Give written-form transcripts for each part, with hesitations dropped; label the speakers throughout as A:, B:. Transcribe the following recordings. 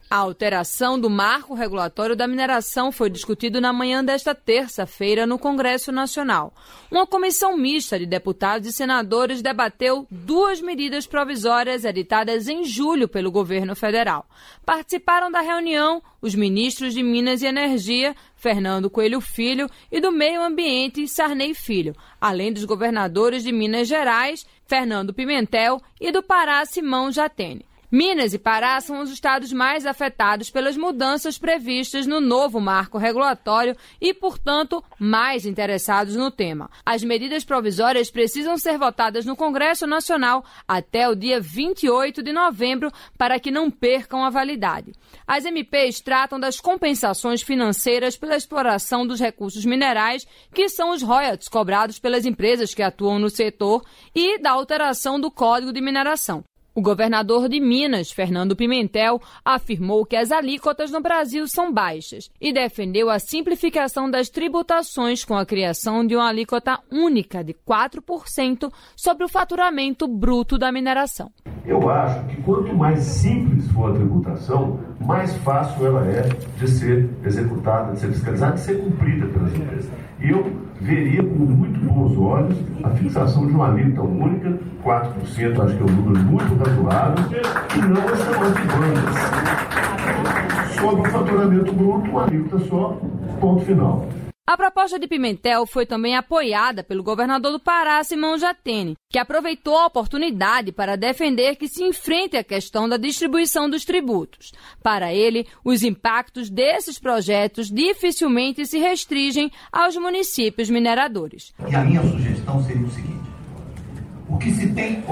A: A alteração do marco regulatório da mineração foi discutido na manhã desta terça-feira no Congresso Nacional. Uma comissão mista de deputados e senadores debateu 2 medidas provisórias editadas em julho pelo governo federal. Participaram da reunião os ministros de Minas e Energia, Fernando Coelho Filho, e do Meio Ambiente, Sarney Filho, além dos governadores de Minas Gerais, Fernando Pimentel, e do Pará, Simão Jatene. Minas e Pará são os estados mais afetados pelas mudanças previstas no novo marco regulatório e, portanto, mais interessados no tema. As medidas provisórias precisam ser votadas no Congresso Nacional até o dia 28 de novembro para que não percam a validade. As MPs tratam das compensações financeiras pela exploração dos recursos minerais, que são os royalties cobrados pelas empresas que atuam no setor, e da alteração do Código de Mineração. O governador de Minas, Fernando Pimentel, afirmou que as alíquotas no Brasil são baixas e defendeu a simplificação das tributações com a criação de uma alíquota única de 4% sobre o faturamento bruto da mineração.
B: Eu acho que quanto mais simples for a tributação, mais fácil ela é de ser executada, de ser fiscalizada, de ser cumprida pelas empresas. E eu veria com muito bons olhos a fixação de uma alíquota única, 4%, acho que é um número muito razoável, e não as chamadas bandas. Sobre o faturamento bruto, uma alíquota só, ponto final.
A: A proposta de Pimentel foi também apoiada pelo governador do Pará, Simão Jatene, que aproveitou a oportunidade para defender que se enfrente a questão da distribuição dos tributos. Para ele, os impactos desses projetos dificilmente se restringem aos municípios mineradores.
C: E a minha sugestão seria o seguinte: o que se tem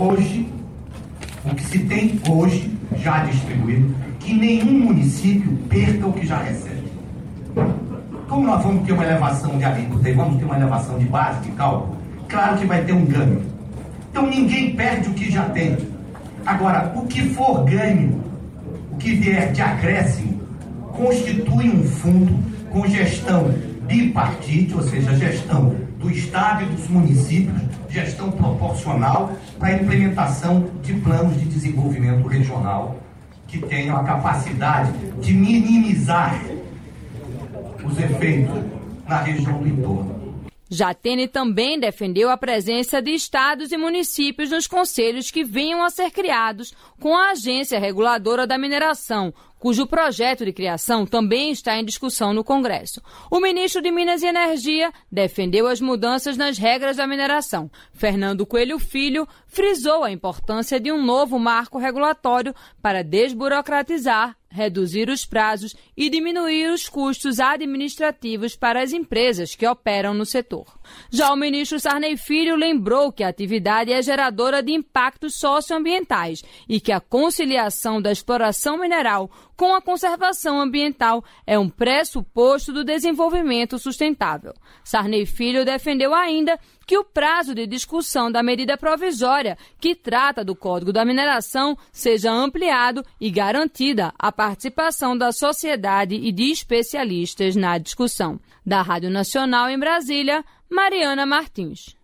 C: hoje já distribuído, que nenhum município perca o que já recebe. Como nós vamos ter uma elevação de alíquota e vamos ter uma elevação de base de cálculo, claro que vai ter um ganho. Então ninguém perde o que já tem. Agora, o que for ganho, o que vier de acréscimo, constitui um fundo com gestão bipartite, ou seja, gestão do Estado e dos municípios, gestão proporcional para a implementação de planos de desenvolvimento regional que tenham a capacidade de minimizar os efeitos na região do entorno.
A: Jatene também defendeu a presença de estados e municípios nos conselhos que venham a ser criados com a Agência Reguladora da Mineração, cujo projeto de criação também está em discussão no Congresso. O ministro de Minas e Energia defendeu as mudanças nas regras da mineração. Fernando Coelho Filho frisou a importância de um novo marco regulatório para desburocratizar, reduzir os prazos e diminuir os custos administrativos para as empresas que operam no setor. Já o ministro Sarney Filho lembrou que a atividade é geradora de impactos socioambientais e que a conciliação da exploração mineral com a conservação ambiental é um pressuposto do desenvolvimento sustentável. Sarney Filho defendeu ainda que o prazo de discussão da medida provisória que trata do Código da Mineração seja ampliado e garantida a participação da sociedade e de especialistas na discussão. Da Rádio Nacional em Brasília, Mariana Martins.